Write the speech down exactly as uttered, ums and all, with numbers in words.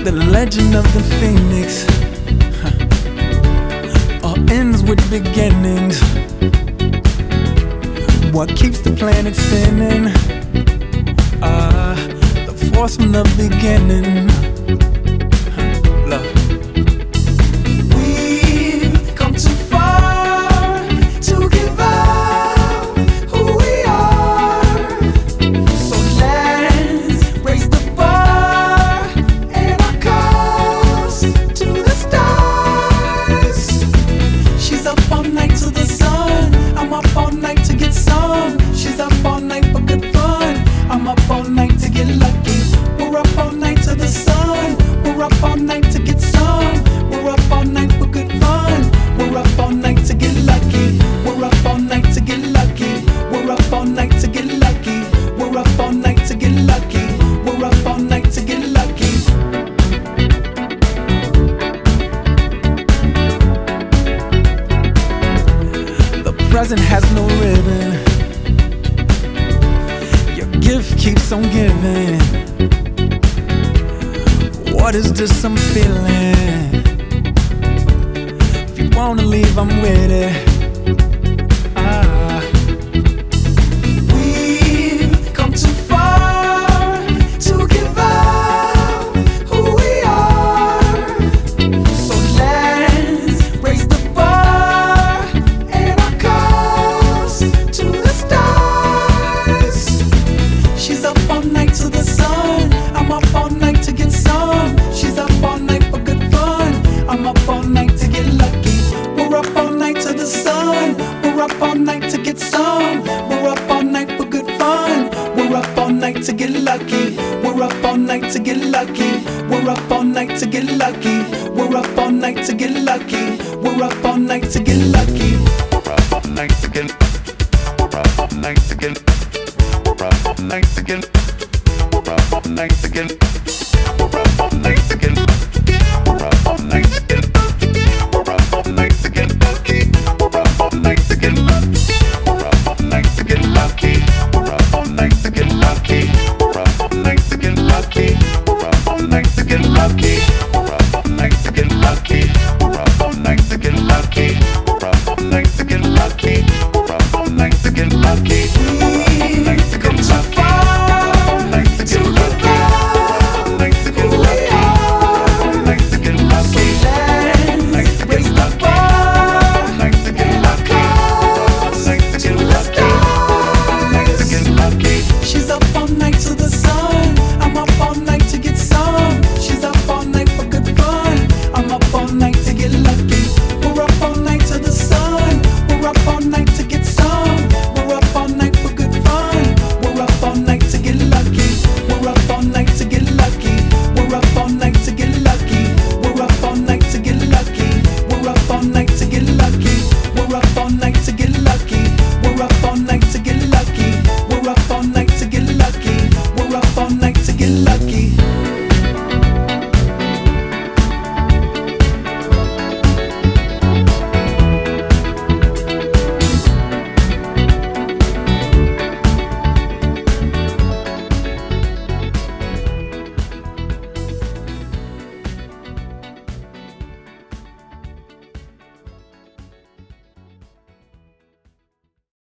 The legend of the phoenix huh. all ends with beginnings. What keeps the planet spinning? Ah, uh, the force from the beginning. Huh. Love. Present has no ribbon. Your gift keeps on giving. What is this I'm feeling? If you wanna leave, I'm with it. Ah. We've come too far to give up who we are. So let's raise the bar and our cups to the stars. She's up all night to the sun. I'm up all night to get some. She's up all night for good fun. I'm up all night to get lucky. We're up all night to the sun. We're up all night to get some. We're up all night for good fun. We're up all night to get lucky. We're up all night to get lucky. We're up all night to get lucky. We're up all night to get lucky. We're up all night to get lucky. We're up all night to get. We're up all night to get. We're up all night to get. We're up all night to get. We're up all night to get. We're up all night to get. We're up all night to get lucky. We're up all night to get lucky. We're up all night to get lucky. We're up all night to get lucky. We're up all night to get lucky. We're up all night to get lucky.